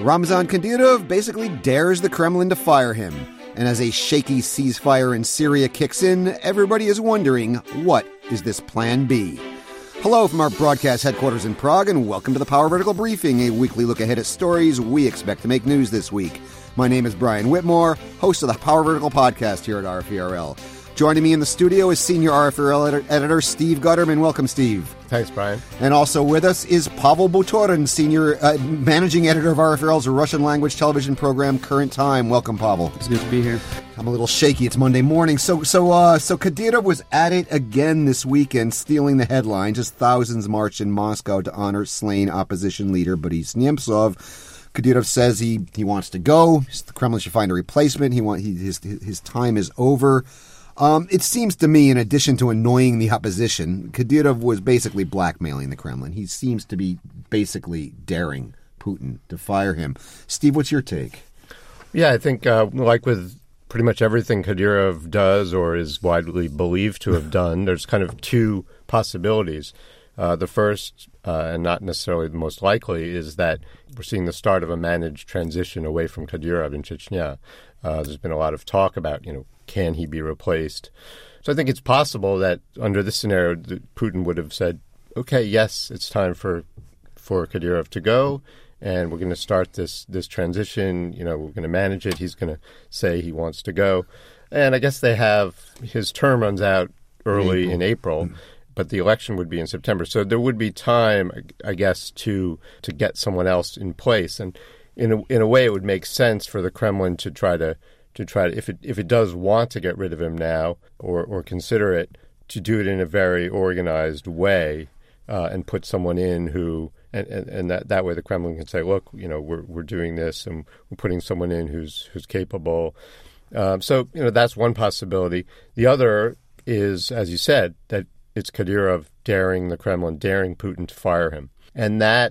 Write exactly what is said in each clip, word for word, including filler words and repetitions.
Ramzan Kadyrov basically dares the Kremlin to fire him. And as a shaky ceasefire in Syria kicks in, everybody is wondering, what is this Plan B? Hello from our broadcast headquarters in Prague, and welcome to the Power Vertical Briefing, a weekly look ahead at stories we expect to make news this week. My name is Brian Whitmore, host of the Power Vertical podcast here at R F E R L. Joining me in the studio is senior R F E R L ed- editor Steve Gutterman. Welcome, Steve. Thanks, Brian. And also with us is Pavel Butorin, senior uh, managing editor of R F E R L's Russian language television program, Current Time. Welcome, Pavel. It's good to be here. I'm a little shaky. It's Monday morning. So, so, uh, so Kadyrov was at it again this weekend, stealing the headlines as thousands marched in Moscow to honor slain opposition leader Boris Nemtsov. Kadyrov says he, he wants to go. The Kremlin should find a replacement. He want he, his his time is over. Um, it seems to me, in addition to annoying the opposition, Kadyrov was basically blackmailing the Kremlin. He seems to be basically daring Putin to fire him. Steve, what's your take? Yeah, I think uh, like with pretty much everything Kadyrov does or is widely believed to have done, there's kind of two possibilities. Uh, the first, uh, and not necessarily the most likely, is that we're seeing the start of a managed transition away from Kadyrov in Chechnya. Uh, there's been a lot of talk about, you know, can he be replaced? So I think it's possible that under this scenario, Putin would have said, okay, yes, it's time for for Kadyrov to go, and we're going to start this this transition. You know, we're going to manage it. He's going to say he wants to go. And I guess they have, his term runs out early April. in April, but the election would be in September. So there would be time, I guess, to to get someone else in place. And in a, in a way, it would make sense for the Kremlin to try to to try to, if it if it does want to get rid of him now or, or consider it, to do it in a very organized way uh, and put someone in who, and, and, and that, that way the Kremlin can say, look, you know, we're we're doing this and we're putting someone in who's who's capable. Um, so, you know, that's one possibility. The other is, as you said, that it's Kadyrov daring the Kremlin, daring Putin to fire him. And that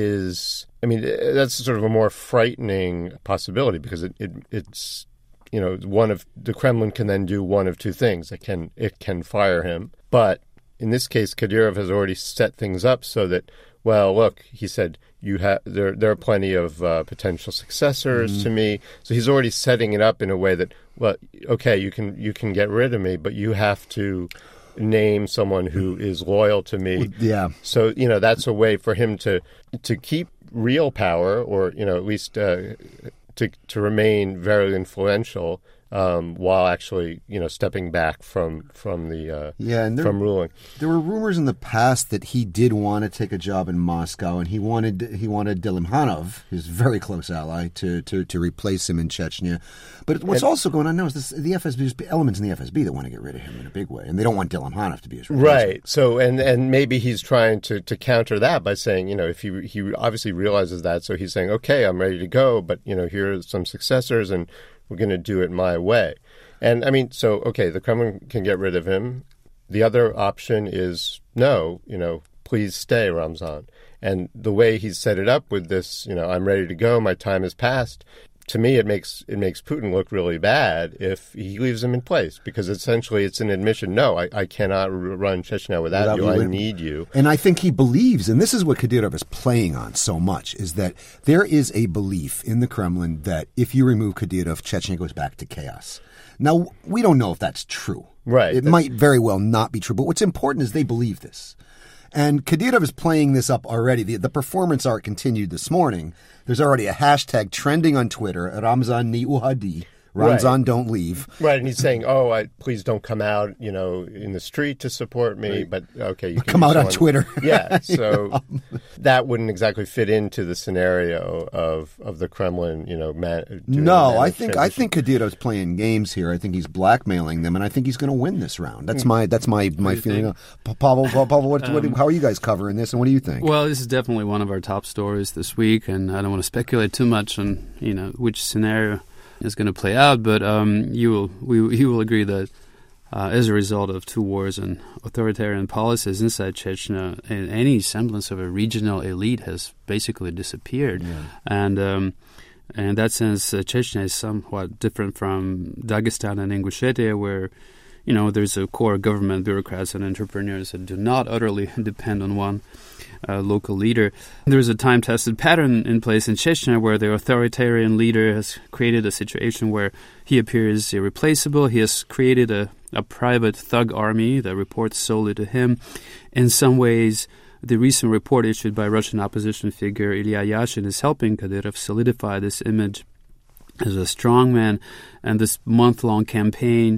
is, I mean, that's sort of a more frightening possibility because it, it it's, you know, one of the Kremlin can then do one of two things. It can it can fire him, but in this case, Kadyrov has already set things up so that, well, look, he said you have there there are plenty of uh, potential successors mm-hmm. to me. So he's already setting it up in a way that, well, okay, you can you can get rid of me, but you have to name someone who is loyal to me. Yeah. So, you know, that's a way for him to to keep real power, or, you know, at least uh, to to remain very influential um, while actually, you know, stepping back from from the uh, yeah, and there, from ruling. There were rumors in the past that he did want to take a job in Moscow, and he wanted he wanted Delimhanov, his very close ally, to to, to replace him in Chechnya. But what's and, also going on now is this, the F S B, there's elements in the F S B that want to get rid of him in a big way, and they don't want Delimhanov to be his replacement. Right. So, and, and maybe he's trying to, to counter that by saying, you know, if he he obviously realizes that, so he's saying, okay, I'm ready to go, but, you know, here are some successors, and we're going to do it my way. And, I mean, so, okay, the Kremlin can get rid of him. The other option is, no, you know, please stay, Ramzan. And the way he's set it up with this, you know, I'm ready to go, my time has passed, to me, it makes it makes Putin look really bad if he leaves him in place, because essentially it's an admission, no, I, I cannot run Chechnya without, without you, I need you. And I think he believes, and this is what Kadyrov is playing on so much, is that there is a belief in the Kremlin that if you remove Kadyrov, Chechnya goes back to chaos. Now, we don't know if that's true. Right. It might very well not be true, but what's important is they believe this. And Kadyrov is playing this up already. The, the performance art continued this morning. There's already a hashtag trending on Twitter, Ramzan ni uhadi, Ramzan right. don't leave. Right, and he's saying, oh, I, please don't come out, you know, in the street to support me, right. but okay, you can come out on on Twitter. Yeah, so that wouldn't exactly fit into the scenario of, of the Kremlin, you know, man, no, I think transition. I think Kadyrov's playing games here. I think he's blackmailing them, and I think he's going to win this round. That's my that's my, my feeling. Uh, Pavel, Pavel, what, um, what, how are you guys covering this, and what do you think? Well, this is definitely one of our top stories this week, and I don't want to speculate too much on, you know, which scenario is going to play out, but um, you will we you will agree that uh, as a result of two wars and authoritarian policies inside Chechnya, any semblance of a regional elite has basically disappeared. Yeah. And um, in that sense, uh, Chechnya is somewhat different from Dagestan and Ingushetia, where, you know, there's a core government, bureaucrats and entrepreneurs that do not utterly depend on one uh, local leader. There's a time-tested pattern in place in Chechnya where the authoritarian leader has created a situation where he appears irreplaceable. He has created a, a private thug army that reports solely to him. In some ways, the recent report issued by Russian opposition figure Ilya Yashin is helping Kadyrov solidify this image as a strongman, and this month-long campaign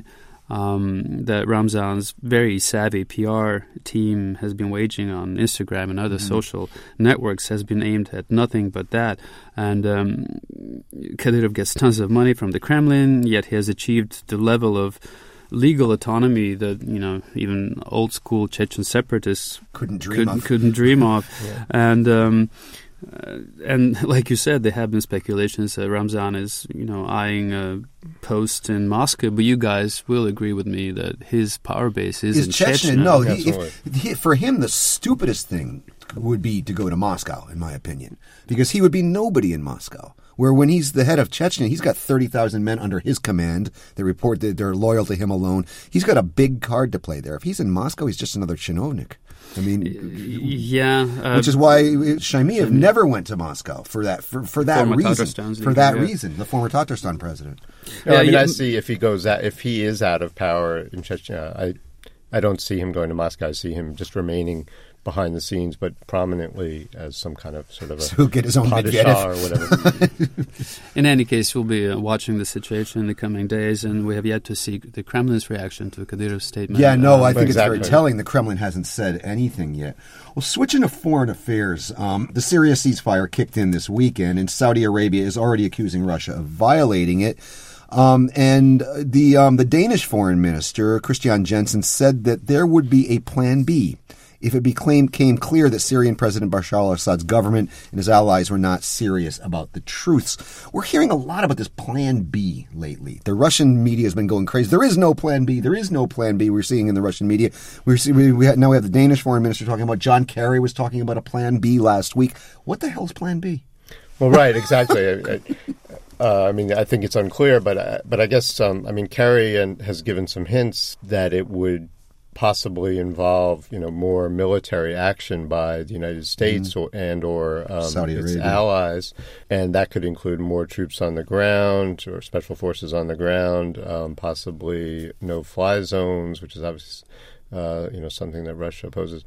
um, that Ramzan's very savvy P R team has been waging on Instagram and other mm-hmm. social networks has been aimed at nothing but that. And um, Kadyrov gets tons of money from the Kremlin, yet he has achieved the level of legal autonomy that, you know, even old-school Chechen separatists couldn't dream couldn't, of. Couldn't dream of. yeah. And... Um, Uh, and like you said, there have been speculations that Ramzan is, you know, eyeing a post in Moscow. But you guys will agree with me that his power base is, is in Chechnya. Chechnya. No, he, if, he, for him, the stupidest thing would be to go to Moscow, in my opinion, because he would be nobody in Moscow. Where when he's the head of Chechnya, he's got thirty thousand men under his command. They report that they're loyal to him alone. He's got a big card to play there. If he's in Moscow, he's just another chinovnik. I mean, yeah, uh, which is why Shaimiev never went to Moscow for that for, for that former reason. Tatarstan's For leader, that yeah. reason, the former Tatarstan president. No, Yeah, I mean, you- I see if he goes out, if he is out of power in Chechnya, I, I don't see him going to Moscow. I see him just remaining behind the scenes, but prominently as some kind of sort of a So he'll get his own padishah Medvedev. or whatever. in any case, we'll be uh, watching the situation in the coming days, and we have yet to see the Kremlin's reaction to Kadyrov's statement. Yeah, no, I Um, think Exactly. it's very telling. The Kremlin hasn't said anything yet. Well, switching to foreign affairs, um, the Syria ceasefire kicked in this weekend, and Saudi Arabia is already accusing Russia of violating it. Um, and the um, the Danish foreign minister, Christian Jensen, said that there would be a plan B if it became, became clear that Syrian President Bashar al-Assad's government and his allies were not serious about the truths. We're hearing a lot about this plan B lately. The Russian media has been going crazy. There is no plan B. There is no plan B we're seeing in the Russian media. We're see, we, we had, now we have the Danish foreign minister talking about, John Kerry was talking about a plan B last week. What the hell's plan B? Well, right, exactly. I, I, uh, I mean, I think it's unclear, but uh, but I guess um, I mean, Kerry and, has given some hints that it would possibly involve, you know, more military action by the United States mm. or and or um, Saudi its Arabia. allies, and that could include more troops on the ground or special forces on the ground, um, possibly no-fly zones, which is obviously uh, you know something that Russia opposes,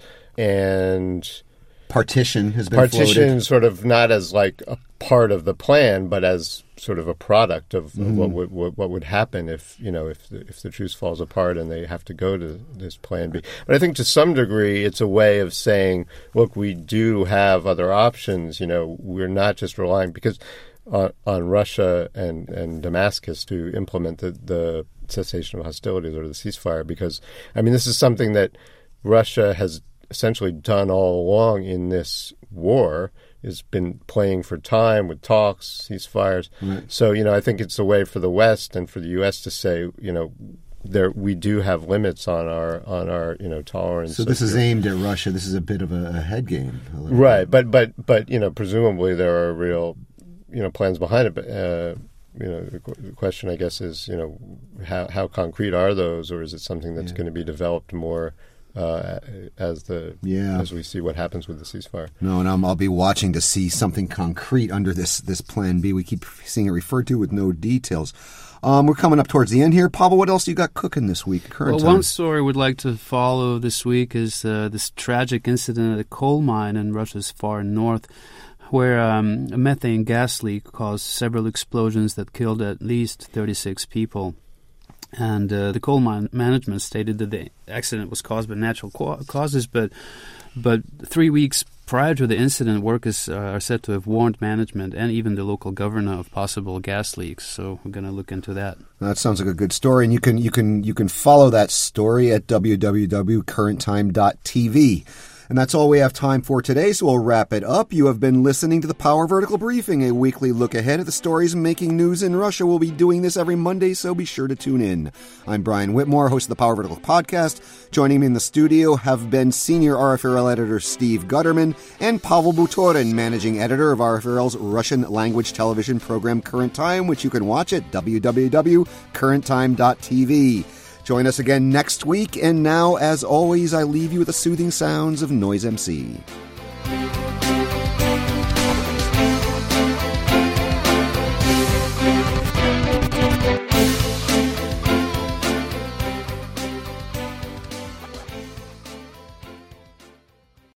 and Partition has been partition floated. sort of not as like a part of the plan, but as sort of a product of, Mm-hmm. of what would what, what would happen if you know if the, if the truce falls apart and they have to go to this plan B. But I think to some degree it's a way of saying, look, we do have other options. You know, we're not just relying because on, on Russia and, and Damascus to implement the, the cessation of hostilities or the ceasefire. Because I mean, this is something that Russia has essentially done all along in this war, has been playing for time with talks, ceasefires. Right. So, you know, I think it's a way for the West and for the U S to say, you know, there we do have limits on our on our you know tolerance. So this of is your- aimed at Russia. This is a bit of a, a head game. a little right, bit. but but but you know, presumably there are real you know plans behind it. But uh, you know, the, qu- the question I guess is, you know, how how concrete are those, or is it something that's Yeah. going to be developed more uh, as the Yeah. as we see what happens with the ceasefire? No, and I'm, I'll be watching to see something concrete under this this Plan B. We keep seeing it referred to with no details. Um, we're coming up towards the end here. Pavel, what else you got cooking this week? Current Well, time. one story we'd like to follow this week is uh, this tragic incident at a coal mine in Russia's far north, where um, a methane gas leak caused several explosions that killed at least thirty-six people. And uh, the coal mine management stated that the accident was caused by natural co- causes, but but three weeks prior to the incident, workers uh, are said to have warned management and even the local governor of possible gas leaks. So we're going to look into that. That sounds like a good story, and you can you can you can follow that story at w w w dot current time dot t v. And that's all we have time for today, so we'll wrap it up. You have been listening to the Power Vertical Briefing, a weekly look ahead at the stories making news in Russia. We'll be doing this every Monday, so be sure to tune in. I'm Brian Whitmore, host of the Power Vertical Podcast. Joining me in the studio have been senior R F R L editor Steve Gutterman and Pavel Butorin, managing editor of R F R L's Russian language television program Current Time, which you can watch at w w w dot current time dot t v. Join us again next week, and now, as always, I leave you with the soothing sounds of Noise M C. Bye.